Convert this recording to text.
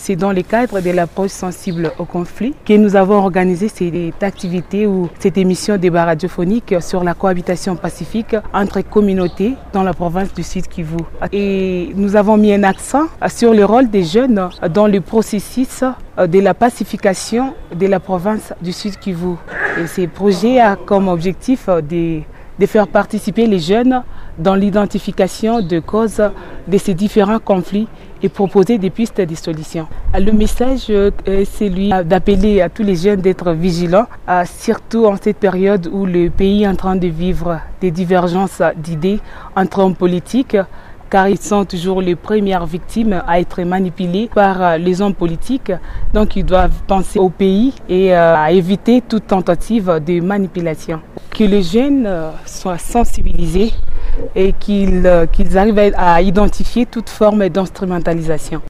C'est dans le cadre de l'approche sensible au conflit que nous avons organisé cette activité ou cette émission débat radiophonique sur la cohabitation pacifique entre communautés dans la province du Sud Kivu. Et nous avons mis un accent sur le rôle des jeunes dans le processus de la pacification de la province du Sud Kivu. Et ce projet a comme objectif de faire participer les jeunes dans l'identification de causes de ces différents conflits et proposer des pistes de solutions. Le message est celui d'appeler à tous les jeunes d'être vigilants, surtout en cette période où le pays est en train de vivre des divergences d'idées entre hommes politiques, car ils sont toujours les premières victimes à être manipulés par les hommes politiques. Donc ils doivent penser au pays et à éviter toute tentative de manipulation. Que les jeunes soient sensibilisés et qu'ils arrivent à identifier toute forme d'instrumentalisation.